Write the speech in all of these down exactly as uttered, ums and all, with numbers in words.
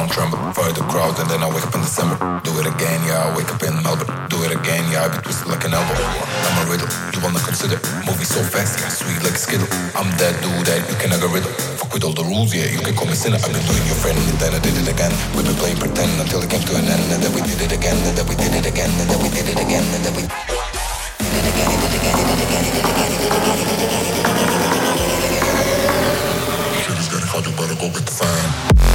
ground tremble. Fire the crowd and then I wake up in December. Do it again, yeah, I wake up in Melbourne. Do it again, yeah, I be twisted like an elbow. I'm a riddle, you wanna consider. Movie so fast, yeah, sweet like a skittle. I'm that dude that you can never riddle. Fuck with all the rules, yeah, you can call me sinner. I've been doing your friend and then I did it again. We've been playing pretend until it came to an end. And then we did it again, and then we did it again, and then we did it again, and then we did it again, did it again, did it again, did it again, did it again, did it again, did it again. Shit is getting hard, you better go get the fan.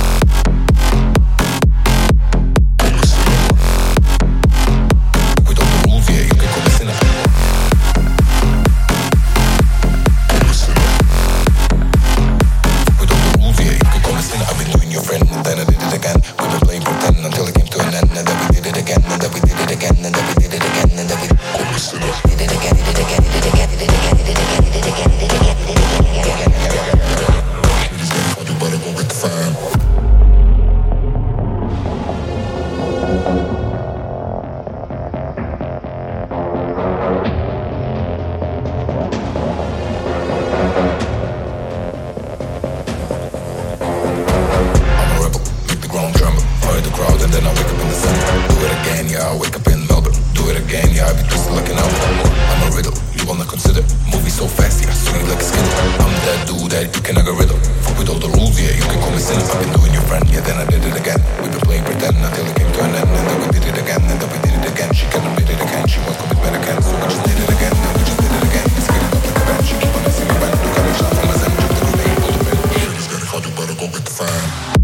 She can admit it again, she wants commitment again, so we just did it again, and we just did it again. It's getting up like a band, she keep on messing around, look at me, she's from my zen, just the way, all the men. Shit is getting hard, you better go get the fan.